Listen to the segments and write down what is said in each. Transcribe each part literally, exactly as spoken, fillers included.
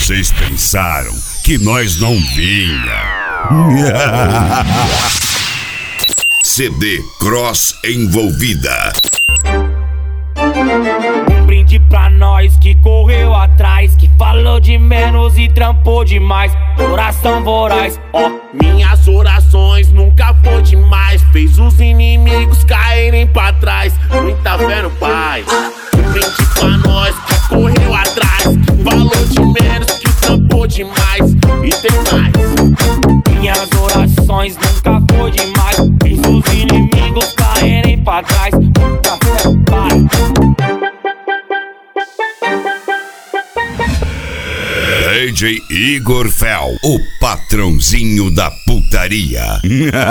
Vocês pensaram que nós não vinha. C D Cross Envolvida. Um brinde pra nós que correu atrás, que falou de menos e trampou demais. Oração voraz, ó, minhas orações nunca foi demais. Fez os inimigos caírem pra trás. Muita fé no Pai. Um brinde pra nós que correu atrás, que falou de menos, que trampou demais. E tem mais. Minhas orações nunca foi demais. Fez os inimigos caírem pra trás. Muita fé no Pai. D J Igor Fel, o patrãozinho da putaria.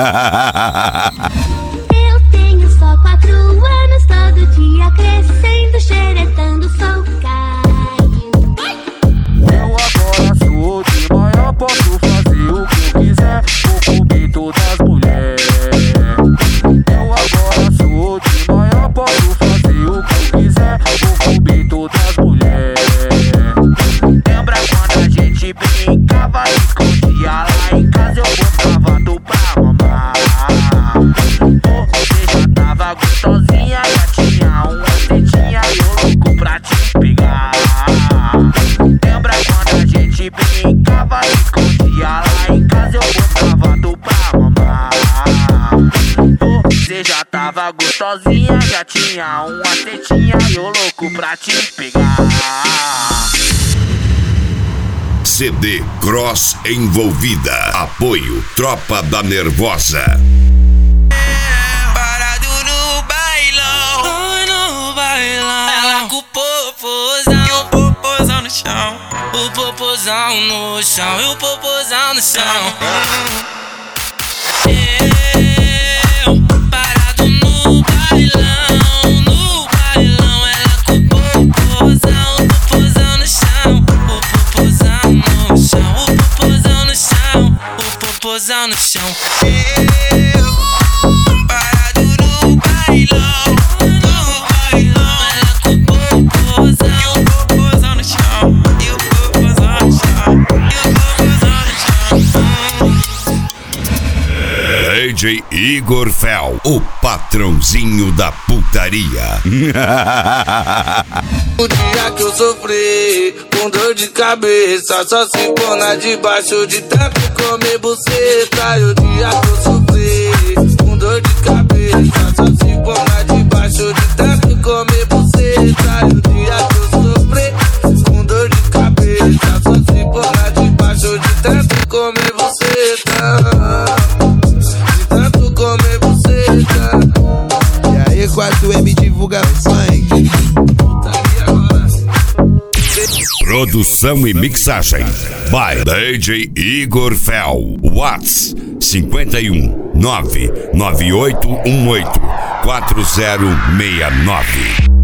Eu tenho só quatro anos, todo dia crescendo, xeretando, sou caindo. Eu agora sou de maior, posso fazer o que eu quiser, vou comer todas as mulheres. Eu agora sou de maior, posso fazer o que eu quiser, vou comer todas as mulheres. Lembra quando a gente brincava, escondia lá em casa, eu botava tu pra mamar. Você já tava gostosinha, já tinha uma tetinha e eu louco pra te pegar. Lembra quando a gente brincava, escondia lá em casa, eu botava tu pra mamar. Você já tava gostosinha, já tinha uma tetinha e eu louco pra te pegar. C D Cross Envolvida. Apoio Tropa da Nervosa. Parado no bailão, no bailão. Ela com o popozão, o popozão no chão, o popozão no chão, e o popozão no chão. Eu parado no bailão, no bailão. Ela com o popozão, o popozão no chão, o popozão no chão, o popozão no chão, o popozão no chão. Eu parado no bailão, no bailão. Ela com o popozão, o popozão no chão, e o popozão no chão, e o popozão no chão. D J Igor Fel, o patrãozinho da putaria. O dia que eu sofri com dor de cabeça, só se pôr debaixo de tanto comer buceta. E o dia que eu sofri com dor de cabeça, só se pôr debaixo de tanto comer buceta. E o dia que eu sofri com dor de cabeça, só se pôr debaixo de tanto comer buceta. De tanto comer buceta. E aí, quatro M divulga funk. Produção e mixagem by D J Igor Fel. Whats cinco um nove nove oito um oito quatro zero seis nove.